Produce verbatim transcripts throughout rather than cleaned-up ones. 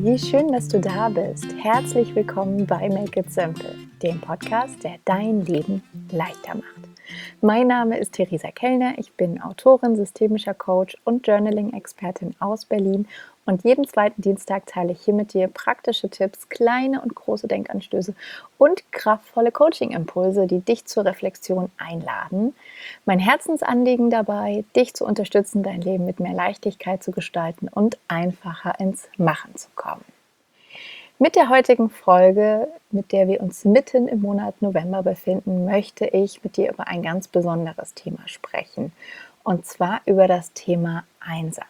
Wie schön, dass du da bist. Herzlich willkommen bei Make It Simple, dem Podcast, der dein Leben leichter macht. Mein Name ist Theresa Kellner, ich bin Autorin, systemischer Coach und Journaling-Expertin aus Berlin und jeden zweiten Dienstag teile ich hier mit dir praktische Tipps, kleine und große Denkanstöße und kraftvolle Coaching-Impulse, die dich zur Reflexion einladen. Mein Herzensanliegen dabei, dich zu unterstützen, dein Leben mit mehr Leichtigkeit zu gestalten und einfacher ins Machen zu kommen. Mit der heutigen Folge, mit der wir uns mitten im Monat November befinden, möchte ich mit dir über ein ganz besonderes Thema sprechen. Und zwar über das Thema Einsamkeit.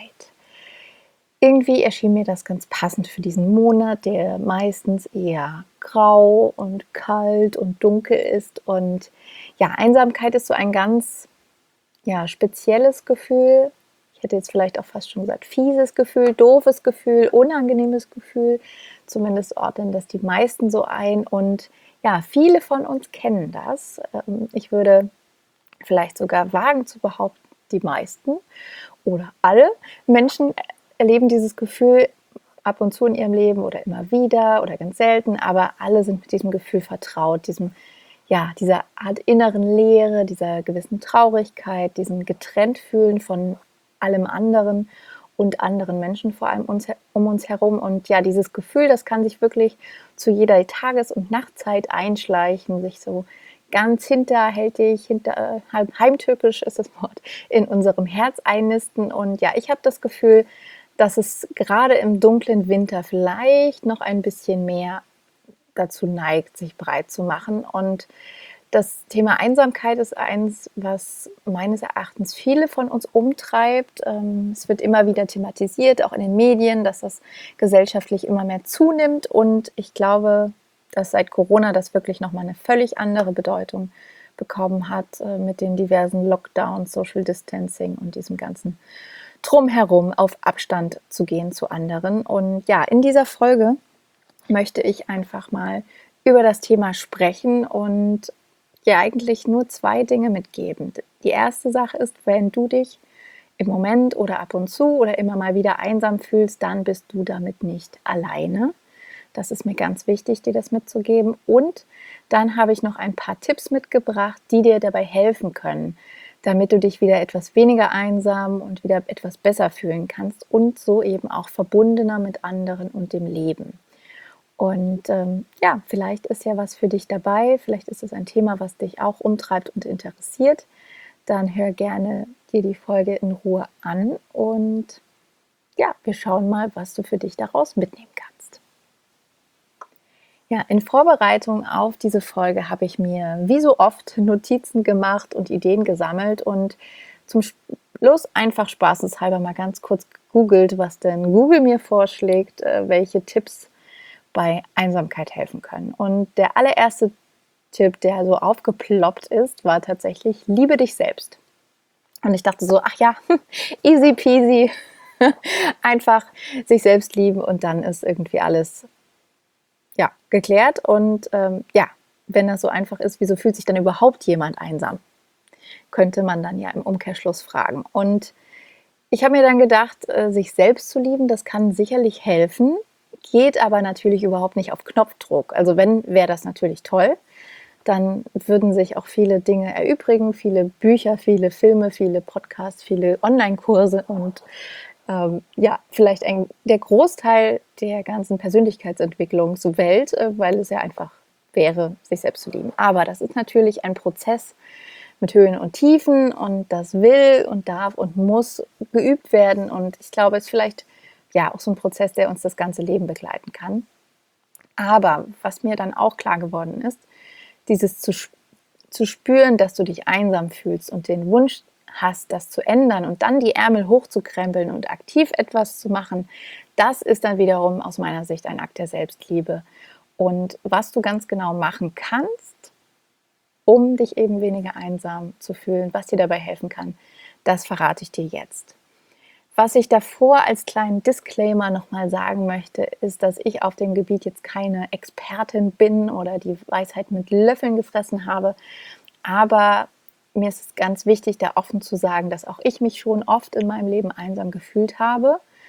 Irgendwie erschien mir das ganz passend für diesen Monat, der meistens eher grau und kalt und dunkel ist. Und ja, Einsamkeit ist so ein ganz ja, spezielles Gefühl. Ich hätte jetzt vielleicht auch fast schon gesagt, fieses Gefühl, doofes Gefühl, unangenehmes Gefühl. Zumindest ordnen das die meisten so ein. Und ja, viele von uns kennen das. Ich würde vielleicht sogar wagen zu behaupten, die meisten oder alle Menschen erleben dieses Gefühl ab und zu in ihrem Leben oder immer wieder oder ganz selten. Aber alle sind mit diesem Gefühl vertraut, diesem ja, dieser Art inneren Leere, dieser gewissen Traurigkeit, diesem Getrenntfühlen von allem anderen und anderen Menschen vor allem uns, um uns herum. Und ja, dieses Gefühl, das kann sich wirklich zu jeder Tages- und Nachtzeit einschleichen, sich so ganz hinterhältig, hinter, halb heimtückisch ist das Wort, in unserem Herz einnisten. Und ja, ich habe das Gefühl, dass es gerade im dunklen Winter vielleicht noch ein bisschen mehr dazu neigt, sich breit zu machen. Und das Thema Einsamkeit ist eins, was meines Erachtens viele von uns umtreibt. Es wird immer wieder thematisiert, auch in den Medien, dass das gesellschaftlich immer mehr zunimmt. Und ich glaube, dass seit Corona das wirklich nochmal eine völlig andere Bedeutung bekommen hat mit den diversen Lockdowns, Social Distancing und diesem ganzen Drumherum, auf Abstand zu gehen zu anderen. Und ja, in dieser Folge möchte ich einfach mal über das Thema sprechen und dir eigentlich nur zwei Dinge mitgeben. Die erste Sache ist, wenn du dich im Moment oder ab und zu oder immer mal wieder einsam fühlst, dann bist du damit nicht alleine. Das ist mir ganz wichtig, dir das mitzugeben. Und dann habe ich noch ein paar Tipps mitgebracht, die dir dabei helfen können, damit du dich wieder etwas weniger einsam und wieder etwas besser fühlen kannst und so eben auch verbundener mit anderen und dem Leben. Und ähm, ja, vielleicht ist ja was für dich dabei, vielleicht ist es ein Thema, was dich auch umtreibt und interessiert. Dann hör gerne dir die Folge in Ruhe an und ja, wir schauen mal, was du für dich daraus mitnehmen kannst. Ja, in Vorbereitung auf diese Folge habe ich mir wie so oft Notizen gemacht und Ideen gesammelt und zum Schluss einfach spaßeshalber mal ganz kurz gegoogelt, was denn Google mir vorschlägt, welche Tipps bei Einsamkeit helfen können. Und der allererste Tipp, der so aufgeploppt ist, war tatsächlich: Liebe dich selbst. Und ich dachte so, ach ja, easy peasy, einfach sich selbst lieben und dann ist irgendwie alles ja, geklärt. Und ähm, ja, wenn das so einfach ist, wieso fühlt sich dann überhaupt jemand einsam? Könnte man dann ja im Umkehrschluss fragen. Und ich habe mir dann gedacht, äh, sich selbst zu lieben, das kann sicherlich helfen, geht aber natürlich überhaupt nicht auf Knopfdruck. Also wenn, wäre das natürlich toll. Dann würden sich auch viele Dinge erübrigen, viele Bücher, viele Filme, viele Podcasts, viele Online-Kurse und ähm, ja, vielleicht ein, der Großteil der ganzen Persönlichkeitsentwicklungswelt, äh, weil es ja einfach wäre, sich selbst zu lieben. Aber das ist natürlich ein Prozess mit Höhen und Tiefen und das will und darf und muss geübt werden. Und ich glaube, es ist vielleicht ja auch so ein Prozess, der uns das ganze Leben begleiten kann. Aber was mir dann auch klar geworden ist, dieses zu, zu spüren, dass du dich einsam fühlst und den Wunsch hast, das zu ändern und dann die Ärmel hochzukrempeln und aktiv etwas zu machen, das ist dann wiederum aus meiner Sicht ein Akt der Selbstliebe. Und was du ganz genau machen kannst, um dich eben weniger einsam zu fühlen, was dir dabei helfen kann, das verrate ich dir jetzt. Was ich davor als kleinen Disclaimer nochmal sagen möchte, ist, dass ich auf dem Gebiet jetzt keine Expertin bin oder die Weisheit mit Löffeln gefressen habe. Aber mir ist es ganz wichtig, da offen zu sagen, dass auch ich mich schon oft in meinem Leben einsam gefühlt habe.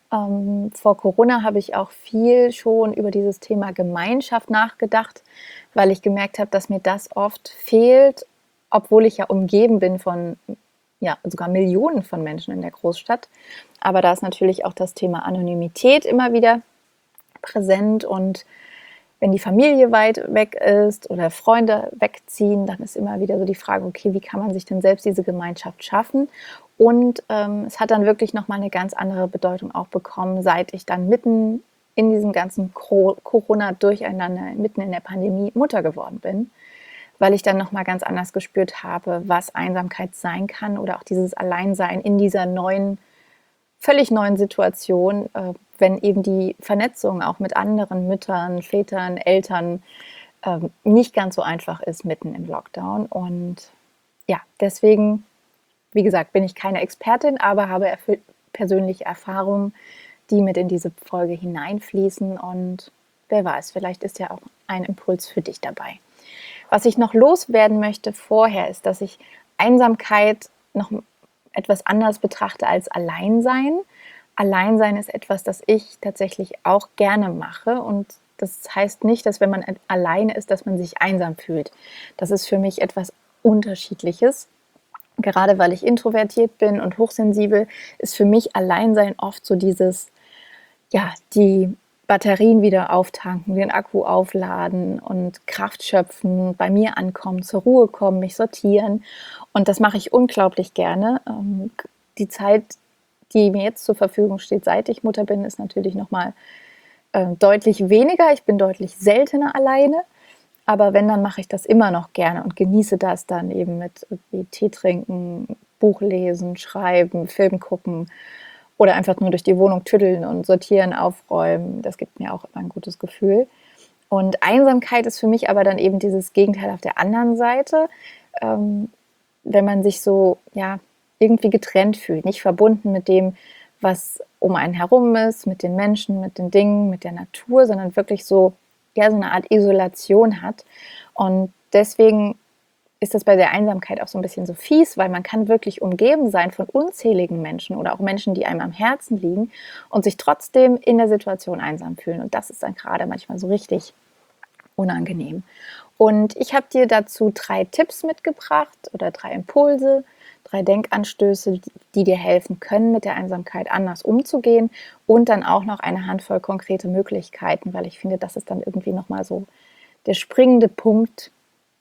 Ähm, vor Corona habe ich auch viel schon über dieses Thema Gemeinschaft nachgedacht, weil ich gemerkt habe, dass mir das oft fehlt, obwohl ich ja umgeben bin von ja, sogar Millionen von Menschen in der Großstadt. Aber da ist natürlich auch das Thema Anonymität immer wieder präsent, und wenn die Familie weit weg ist oder Freunde wegziehen, dann ist immer wieder so die Frage, okay, wie kann man sich denn selbst diese Gemeinschaft schaffen? Und ähm, es hat dann wirklich nochmal eine ganz andere Bedeutung auch bekommen, seit ich dann mitten in diesem ganzen Corona-Durcheinander, mitten in der Pandemie Mutter geworden bin, weil ich dann nochmal ganz anders gespürt habe, was Einsamkeit sein kann oder auch dieses Alleinsein in dieser neuen, völlig neuen Situation, äh, wenn eben die Vernetzung auch mit anderen Müttern, Vätern, Eltern äh, nicht ganz so einfach ist mitten im Lockdown. Und ja, deswegen, wie gesagt, bin ich keine Expertin, aber habe erf- persönliche Erfahrungen, die mit in diese Folge hineinfließen. Und wer weiß, vielleicht ist ja auch ein Impuls für dich dabei. Was ich noch loswerden möchte vorher, ist, dass ich Einsamkeit noch etwas anders betrachte als Alleinsein. Alleinsein ist etwas, das ich tatsächlich auch gerne mache, und das heißt nicht, dass wenn man alleine ist, dass man sich einsam fühlt. Das ist für mich etwas Unterschiedliches. Gerade weil ich introvertiert bin und hochsensibel, ist für mich Alleinsein oft so dieses, ja, die Batterien wieder auftanken, den Akku aufladen und Kraft schöpfen, bei mir ankommen, zur Ruhe kommen, mich sortieren. Und das mache ich unglaublich gerne. Ähm, die Zeit, die mir jetzt zur Verfügung steht, seit ich Mutter bin, ist natürlich nochmal äh, deutlich weniger. Ich bin deutlich seltener alleine. Aber wenn, dann mache ich das immer noch gerne und genieße das dann eben mit irgendwie Tee trinken, Buch lesen, schreiben, Film gucken oder einfach nur durch die Wohnung tüddeln und sortieren, aufräumen. Das gibt mir auch immer ein gutes Gefühl. Und Einsamkeit ist für mich aber dann eben dieses Gegenteil auf der anderen Seite, ähm, wenn man sich so, ja, irgendwie getrennt fühlt, nicht verbunden mit dem, was um einen herum ist, mit den Menschen, mit den Dingen, mit der Natur, sondern wirklich so, ja, so eine Art Isolation hat. Und deswegen ist das bei der Einsamkeit auch so ein bisschen so fies, weil man kann wirklich umgeben sein von unzähligen Menschen oder auch Menschen, die einem am Herzen liegen, und sich trotzdem in der Situation einsam fühlen. Und das ist dann gerade manchmal so richtig unangenehm. Und ich habe dir dazu drei Tipps mitgebracht oder drei Impulse, drei Denkanstöße, die dir helfen können, mit der Einsamkeit anders umzugehen, und dann auch noch eine Handvoll konkrete Möglichkeiten, weil ich finde, das ist dann irgendwie nochmal so der springende Punkt,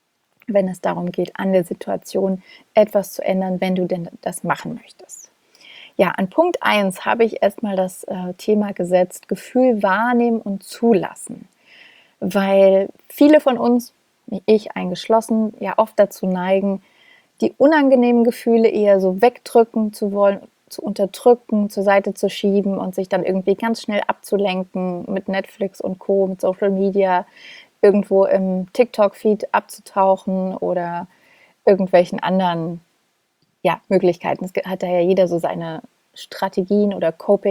wenn es darum geht, an der Situation etwas zu ändern, wenn du denn das machen möchtest. Ja, an Punkt eins habe ich erstmal das äh, Thema gesetzt: Gefühl wahrnehmen und zulassen. Weil viele von uns, ich eingeschlossen, ja oft dazu neigen, die unangenehmen Gefühle eher so wegdrücken zu wollen, zu unterdrücken, zur Seite zu schieben und sich dann irgendwie ganz schnell abzulenken mit Netflix und Co., mit Social Media, irgendwo im TikTok-Feed abzutauchen oder irgendwelchen anderen, ja, Möglichkeiten. Es hat da ja jeder so seine Strategien oder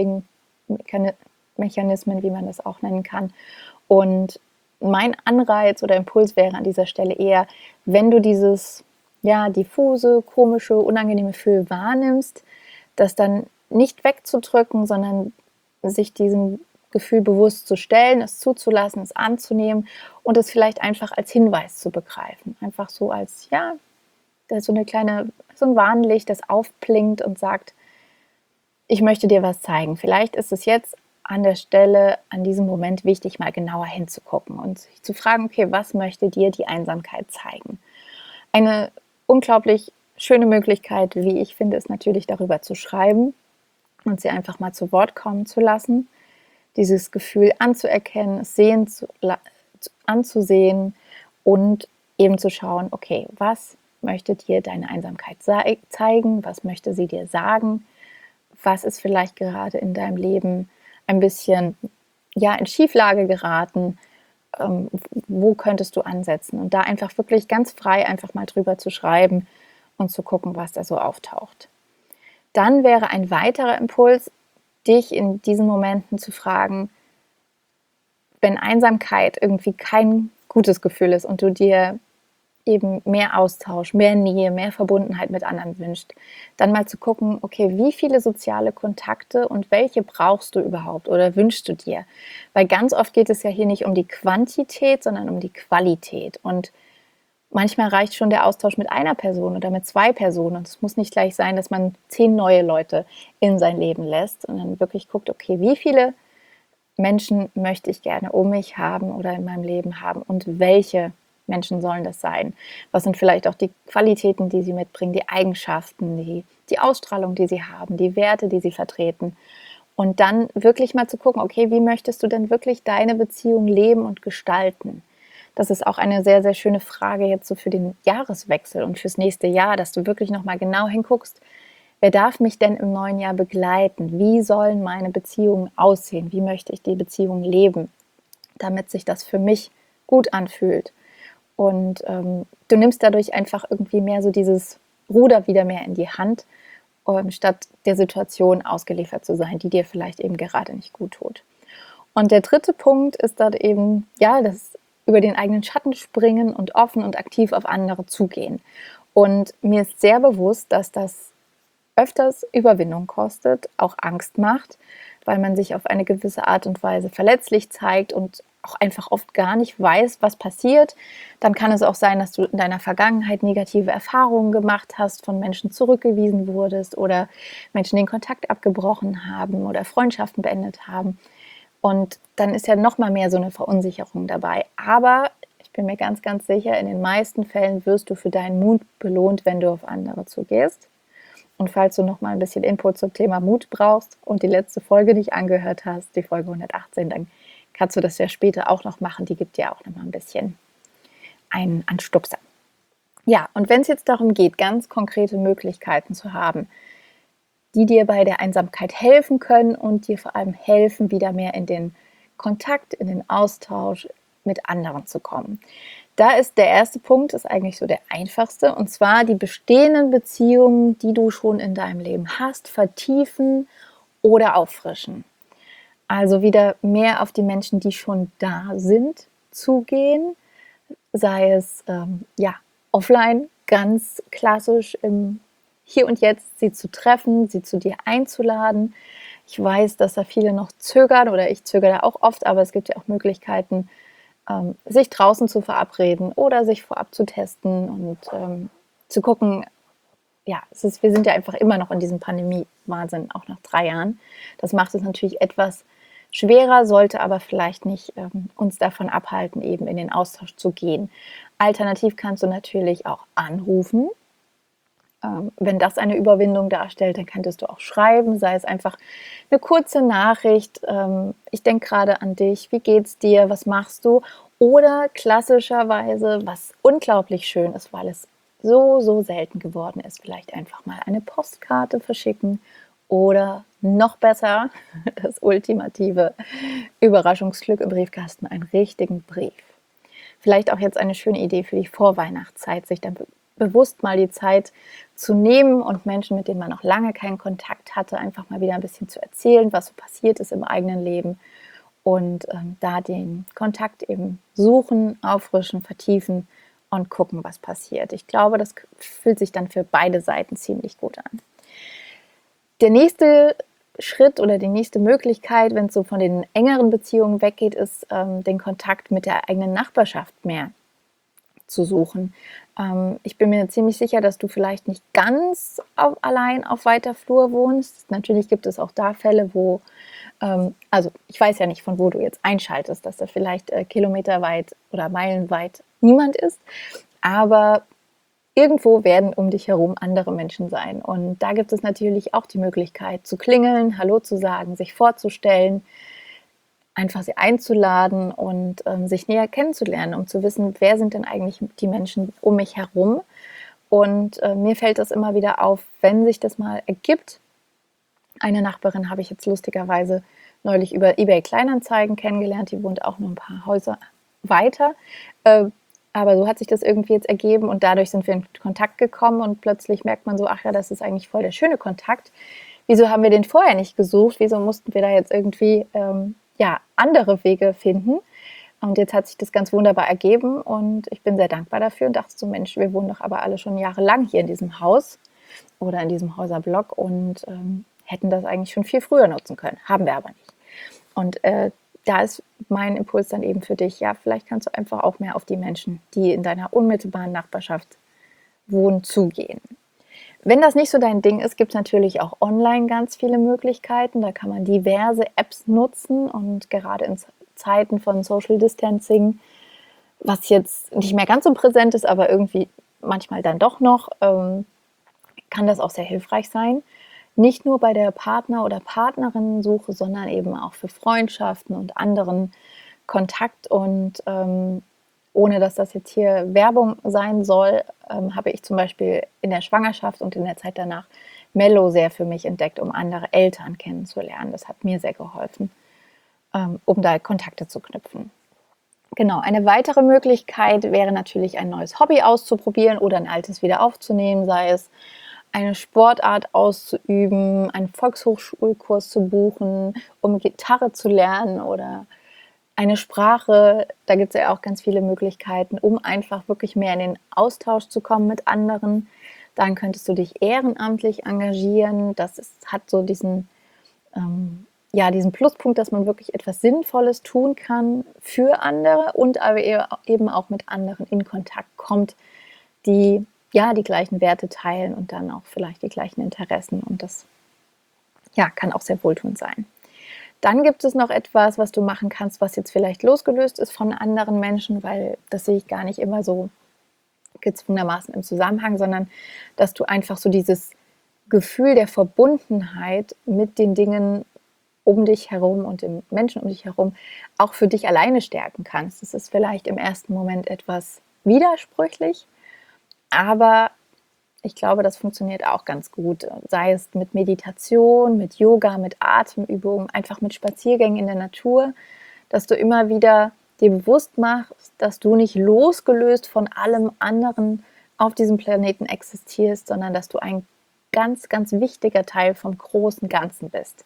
Coping-Mechanismen, wie man das auch nennen kann. Und mein Anreiz oder Impuls wäre an dieser Stelle eher, wenn du dieses, ja, diffuse, komische, unangenehme Gefühl wahrnimmst, das dann nicht wegzudrücken, sondern sich diesem Gefühl bewusst zu stellen, es zuzulassen, es anzunehmen und es vielleicht einfach als Hinweis zu begreifen. Einfach so als, ja, da ist so eine kleine, so ein Warnlicht, das aufblinkt und sagt, ich möchte dir was zeigen. Vielleicht ist es jetzt an der Stelle, an diesem Moment wichtig, mal genauer hinzugucken und sich zu fragen, okay, was möchte dir die Einsamkeit zeigen? Eine unglaublich schöne Möglichkeit, wie ich finde, ist natürlich darüber zu schreiben und sie einfach mal zu Wort kommen zu lassen, dieses Gefühl anzuerkennen, es sehen zu, anzusehen und eben zu schauen, okay, was möchte dir deine Einsamkeit zeigen, was möchte sie dir sagen, was ist vielleicht gerade in deinem Leben ein bisschen, ja, in Schieflage geraten, ähm, wo könntest du ansetzen, und da einfach wirklich ganz frei einfach mal drüber zu schreiben und zu gucken, was da so auftaucht. Dann wäre ein weiterer Impuls, dich in diesen Momenten zu fragen, wenn Einsamkeit irgendwie kein gutes Gefühl ist und du dir eben mehr Austausch, mehr Nähe, mehr Verbundenheit mit anderen wünscht, dann mal zu gucken, okay, wie viele soziale Kontakte und welche brauchst du überhaupt oder wünschst du dir? Weil ganz oft geht es ja hier nicht um die Quantität, sondern um die Qualität. Und manchmal reicht schon der Austausch mit einer Person oder mit zwei Personen. Und es muss nicht gleich sein, dass man zehn neue Leute in sein Leben lässt, sondern wirklich guckt, okay, wie viele Menschen möchte ich gerne um mich haben oder in meinem Leben haben und welche Menschen sollen das sein? Was sind vielleicht auch die Qualitäten, die sie mitbringen, die Eigenschaften, die, die Ausstrahlung, die sie haben, die Werte, die sie vertreten? Und dann wirklich mal zu gucken, okay, wie möchtest du denn wirklich deine Beziehung leben und gestalten? Das ist auch eine sehr, sehr schöne Frage jetzt so für den Jahreswechsel und fürs nächste Jahr, dass du wirklich nochmal genau hinguckst, wer darf mich denn im neuen Jahr begleiten? Wie sollen meine Beziehungen aussehen? Wie möchte ich die Beziehung leben, damit sich das für mich gut anfühlt? Und ähm, du nimmst dadurch einfach irgendwie mehr so dieses Ruder wieder mehr in die Hand, ähm, statt der Situation ausgeliefert zu sein, die dir vielleicht eben gerade nicht gut tut. Und der dritte Punkt ist dann eben, ja, das über den eigenen Schatten springen und offen und aktiv auf andere zugehen. Und mir ist sehr bewusst, dass das öfters Überwindung kostet, auch Angst macht, weil man sich auf eine gewisse Art und Weise verletzlich zeigt und auch einfach oft gar nicht weiß, was passiert. Dann kann es auch sein, dass du in deiner Vergangenheit negative Erfahrungen gemacht hast, von Menschen zurückgewiesen wurdest oder Menschen den Kontakt abgebrochen haben oder Freundschaften beendet haben. Und dann ist ja noch mal mehr so eine Verunsicherung dabei. Aber ich bin mir ganz, ganz sicher, in den meisten Fällen wirst du für deinen Mut belohnt, wenn du auf andere zugehst. Und falls du noch mal ein bisschen Input zum Thema Mut brauchst und die letzte Folge nicht angehört hast, die Folge hundertachtzehn, dann kannst du das ja später auch noch machen. Die gibt dir auch noch mal ein bisschen einen Anstupser. Ja, und wenn es jetzt darum geht, ganz konkrete Möglichkeiten zu haben, die dir bei der Einsamkeit helfen können und dir vor allem helfen, wieder mehr in den Kontakt, in den Austausch mit anderen zu kommen. Da ist der erste Punkt, ist eigentlich so der einfachste, und zwar die bestehenden Beziehungen, die du schon in deinem Leben hast, vertiefen oder auffrischen. Also wieder mehr auf die Menschen, die schon da sind, zugehen, sei es ähm, ja, offline, ganz klassisch im Hier und Jetzt, sie zu treffen, sie zu dir einzuladen. Ich weiß, dass da viele noch zögern oder ich zögere da auch oft, aber es gibt ja auch Möglichkeiten, ähm, sich draußen zu verabreden oder sich vorab zu testen und ähm, zu gucken, ja, es ist, wir sind ja einfach immer noch in diesem Pandemie-Wahnsinn, auch nach drei Jahren. Das macht es natürlich etwas schwerer, sollte aber vielleicht nicht ähm, uns davon abhalten, eben in den Austausch zu gehen. Alternativ kannst du natürlich auch anrufen. Ähm, wenn das eine Überwindung darstellt, dann könntest du auch schreiben, sei es einfach eine kurze Nachricht. Ähm, ich denke gerade an dich, wie geht's dir, was machst du? Oder klassischerweise, was unglaublich schön ist, weil es so, so selten geworden ist, vielleicht einfach mal eine Postkarte verschicken oder noch besser, das ultimative Überraschungsglück im Briefkasten, einen richtigen Brief. Vielleicht auch jetzt eine schöne Idee für die Vorweihnachtszeit, sich dann be bewusst mal die Zeit zu nehmen und Menschen, mit denen man noch lange keinen Kontakt hatte, einfach mal wieder ein bisschen zu erzählen, was so passiert ist im eigenen Leben und ähm, da den Kontakt eben suchen, auffrischen, vertiefen und gucken, was passiert. Ich glaube, das fühlt sich dann für beide Seiten ziemlich gut an. Der nächste Schritt oder die nächste Möglichkeit, wenn es so von den engeren Beziehungen weggeht, ist, ähm, den Kontakt mit der eigenen Nachbarschaft mehr zu suchen. Ähm, ich bin mir ziemlich sicher, dass du vielleicht nicht ganz auf, allein auf weiter Flur wohnst. Natürlich gibt es auch da Fälle, wo, ähm, also ich weiß ja nicht, von wo du jetzt einschaltest, dass da vielleicht äh, kilometerweit oder meilenweit niemand ist, aber irgendwo werden um dich herum andere Menschen sein. Und da gibt es natürlich auch die Möglichkeit zu klingeln, Hallo zu sagen, sich vorzustellen, einfach sie einzuladen und ähm, sich näher kennenzulernen, um zu wissen, wer sind denn eigentlich die Menschen um mich herum. Und äh, mir fällt das immer wieder auf, wenn sich das mal ergibt. Eine Nachbarin habe ich jetzt lustigerweise neulich über eBay Kleinanzeigen kennengelernt, die wohnt auch nur ein paar Häuser weiter. Äh, aber so hat sich das irgendwie jetzt ergeben und dadurch sind wir in Kontakt gekommen und plötzlich merkt man so, ach ja, das ist eigentlich voll der schöne Kontakt. Wieso haben wir den vorher nicht gesucht? Wieso mussten wir da jetzt irgendwie ähm, ja, andere Wege finden? Und jetzt hat sich das ganz wunderbar ergeben und ich bin sehr dankbar dafür und dachte so, Mensch, wir wohnen doch aber alle schon jahrelang hier in diesem Haus oder in diesem Häuserblock und ähm, hätten das eigentlich schon viel früher nutzen können. Haben wir aber nicht. Und äh, da ist mein Impuls dann eben für dich, ja, vielleicht kannst du einfach auch mehr auf die Menschen, die in deiner unmittelbaren Nachbarschaft wohnen, zugehen. Wenn das nicht so dein Ding ist, gibt es natürlich auch online ganz viele Möglichkeiten. Da kann man diverse Apps nutzen und gerade in Zeiten von Social Distancing, was jetzt nicht mehr ganz so präsent ist, aber irgendwie manchmal dann doch noch, ähm, kann das auch sehr hilfreich sein. Nicht nur bei der Partner- oder Partnerinnensuche, sondern eben auch für Freundschaften und anderen Kontakt. Und ähm, ohne dass das jetzt hier Werbung sein soll, ähm, habe ich zum Beispiel in der Schwangerschaft und in der Zeit danach Mello sehr für mich entdeckt, um andere Eltern kennenzulernen. Das hat mir sehr geholfen, ähm, um da Kontakte zu knüpfen. Genau, eine weitere Möglichkeit wäre natürlich ein neues Hobby auszuprobieren oder ein altes wieder aufzunehmen, sei es eine Sportart auszuüben, einen Volkshochschulkurs zu buchen, um Gitarre zu lernen oder eine Sprache. Da gibt es ja auch ganz viele Möglichkeiten, um einfach wirklich mehr in den Austausch zu kommen mit anderen. Dann könntest du dich ehrenamtlich engagieren. Das ist, hat so diesen, ähm, ja, diesen Pluspunkt, dass man wirklich etwas Sinnvolles tun kann für andere und aber eben auch mit anderen in Kontakt kommt, die ja die gleichen Werte teilen und dann auch vielleicht die gleichen Interessen. Und das ja, kann auch sehr wohltuend sein. Dann gibt es noch etwas, was du machen kannst, was jetzt vielleicht losgelöst ist von anderen Menschen, weil das sehe ich gar nicht immer so gezwungenermaßen im Zusammenhang, sondern dass du einfach so dieses Gefühl der Verbundenheit mit den Dingen um dich herum und den Menschen um dich herum auch für dich alleine stärken kannst. Das ist vielleicht im ersten Moment etwas widersprüchlich, aber ich glaube, das funktioniert auch ganz gut. Sei es mit Meditation, mit Yoga, mit Atemübungen, einfach mit Spaziergängen in der Natur, dass du immer wieder dir bewusst machst, dass du nicht losgelöst von allem anderen auf diesem Planeten existierst, sondern dass du ein ganz, ganz wichtiger Teil vom großen Ganzen bist.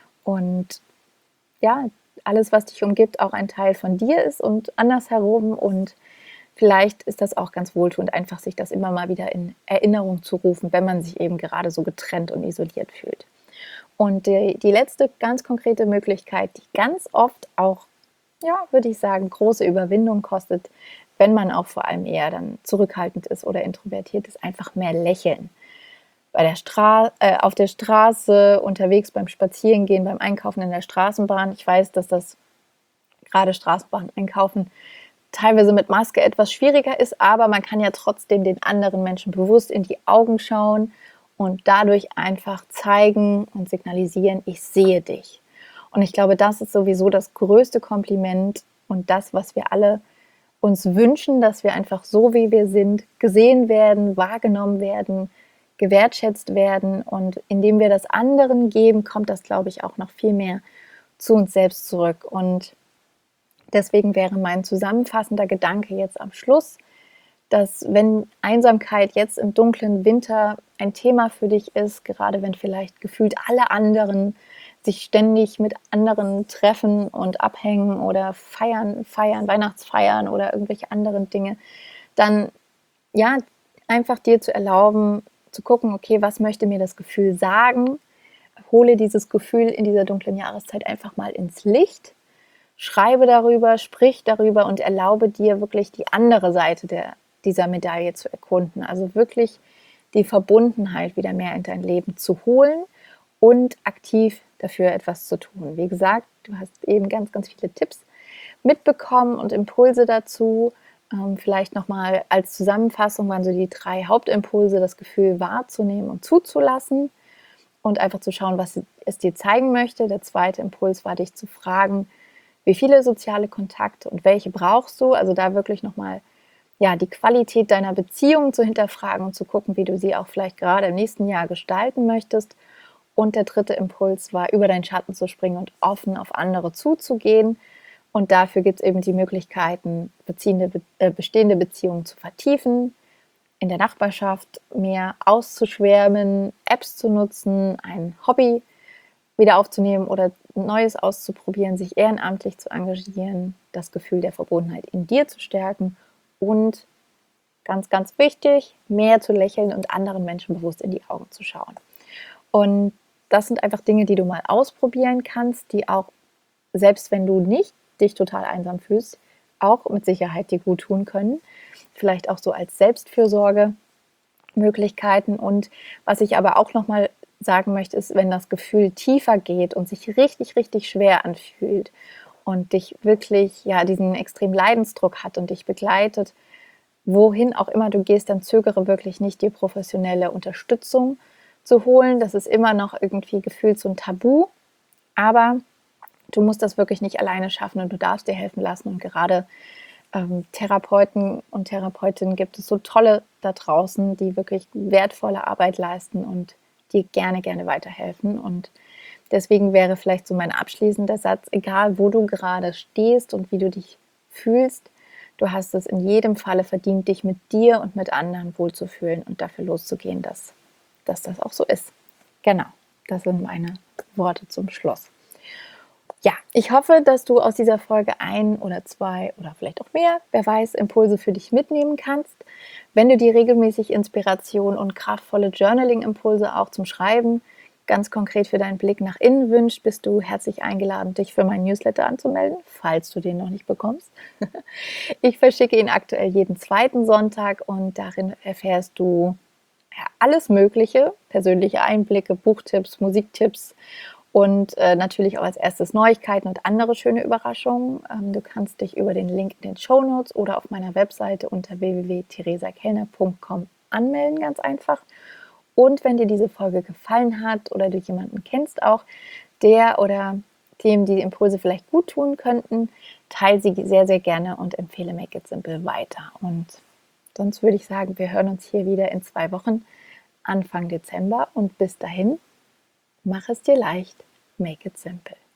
Und ja, alles, was dich umgibt, auch ein Teil von dir ist und andersherum. Und vielleicht ist das auch ganz wohltuend, einfach sich das immer mal wieder in Erinnerung zu rufen, wenn man sich eben gerade so getrennt und isoliert fühlt. Und die, die letzte ganz konkrete Möglichkeit, die ganz oft auch, ja, würde ich sagen, große Überwindung kostet, wenn man auch vor allem eher dann zurückhaltend ist oder introvertiert ist, einfach mehr lächeln. Bei der Stra- äh, auf der Straße, unterwegs beim Spazierengehen, beim Einkaufen in der Straßenbahn. Ich weiß, dass das gerade Straßenbahn einkaufen teilweise mit Maske etwas schwieriger ist, aber man kann ja trotzdem den anderen Menschen bewusst in die Augen schauen und dadurch einfach zeigen und signalisieren, ich sehe dich. Und ich glaube, das ist sowieso das größte Kompliment und das, was wir alle uns wünschen, dass wir einfach so, wie wir sind, gesehen werden, wahrgenommen werden, gewertschätzt werden. Und indem wir das anderen geben, kommt das, glaube ich, auch noch viel mehr zu uns selbst zurück. Und deswegen wäre mein zusammenfassender Gedanke jetzt am Schluss, dass wenn Einsamkeit jetzt im dunklen Winter ein Thema für dich ist, gerade wenn vielleicht gefühlt alle anderen sich ständig mit anderen treffen und abhängen oder feiern, feiern, Weihnachtsfeiern oder irgendwelche anderen Dinge, dann ja, einfach dir zu erlauben, zu gucken, okay, was möchte mir das Gefühl sagen? Hole dieses Gefühl in dieser dunklen Jahreszeit einfach mal ins Licht. Schreibe darüber, sprich darüber und erlaube dir wirklich die andere Seite der, dieser Medaille zu erkunden. Also wirklich die Verbundenheit wieder mehr in dein Leben zu holen und aktiv dafür etwas zu tun. Wie gesagt, du hast eben ganz, ganz viele Tipps mitbekommen und Impulse dazu. Ähm, vielleicht nochmal als Zusammenfassung waren so die drei Hauptimpulse, das Gefühl wahrzunehmen und zuzulassen und einfach zu schauen, was es dir zeigen möchte. Der zweite Impuls war, dich zu fragen, wie viele soziale Kontakte und welche brauchst du? Also da wirklich nochmal ja, die Qualität deiner Beziehung zu hinterfragen und zu gucken, wie du sie auch vielleicht gerade im nächsten Jahr gestalten möchtest. Und der dritte Impuls war, über deinen Schatten zu springen und offen auf andere zuzugehen. Und dafür gibt es eben die Möglichkeiten, beziehende, äh, bestehende Beziehungen zu vertiefen, in der Nachbarschaft mehr auszuschwärmen, Apps zu nutzen, ein Hobby wieder aufzunehmen oder Neues auszuprobieren, sich ehrenamtlich zu engagieren, das Gefühl der Verbundenheit in dir zu stärken und ganz, ganz wichtig, mehr zu lächeln und anderen Menschen bewusst in die Augen zu schauen. Und das sind einfach Dinge, die du mal ausprobieren kannst, die auch, selbst wenn du nicht dich total einsam fühlst, auch mit Sicherheit dir gut tun können. Vielleicht auch so als Selbstfürsorge Möglichkeiten. Und was ich aber auch nochmal sagen möchte, ist, wenn das Gefühl tiefer geht und sich richtig, richtig schwer anfühlt und dich wirklich, ja, diesen extremen Leidensdruck hat und dich begleitet, wohin auch immer du gehst, dann zögere wirklich nicht, dir professionelle Unterstützung zu holen. Das ist immer noch irgendwie gefühlt so ein Tabu, aber du musst das wirklich nicht alleine schaffen und du darfst dir helfen lassen. Und gerade ähm, Therapeuten und Therapeutinnen gibt es so tolle da draußen, die wirklich wertvolle Arbeit leisten und dir gerne, gerne weiterhelfen. Und deswegen wäre vielleicht so mein abschließender Satz, egal wo du gerade stehst und wie du dich fühlst, du hast es in jedem Falle verdient, dich mit dir und mit anderen wohlzufühlen und dafür loszugehen, dass, dass das auch so ist. Genau, das sind meine Worte zum Schluss. Ja, ich hoffe, dass du aus dieser Folge ein oder zwei oder vielleicht auch mehr, wer weiß, Impulse für dich mitnehmen kannst. Wenn du dir regelmäßig Inspiration und kraftvolle Journaling-Impulse auch zum Schreiben, ganz konkret für deinen Blick nach innen wünschst, bist du herzlich eingeladen, dich für meinen Newsletter anzumelden, falls du den noch nicht bekommst. Ich verschicke ihn aktuell jeden zweiten Sonntag und darin erfährst du ja, alles Mögliche, persönliche Einblicke, Buchtipps, Musiktipps und äh, natürlich auch als erstes Neuigkeiten und andere schöne Überraschungen. Ähm, du kannst dich über den Link in den Shownotes oder auf meiner Webseite unter w w w punkt theresa kellner punkt com anmelden, ganz einfach. Und wenn dir diese Folge gefallen hat oder du jemanden kennst auch, der oder dem die Impulse vielleicht gut tun könnten, teile sie sehr, sehr gerne und empfehle Make It Simple weiter. Und sonst würde ich sagen, wir hören uns hier wieder in zwei Wochen, Anfang Dezember. Und bis dahin, mach es dir leicht, make it simple.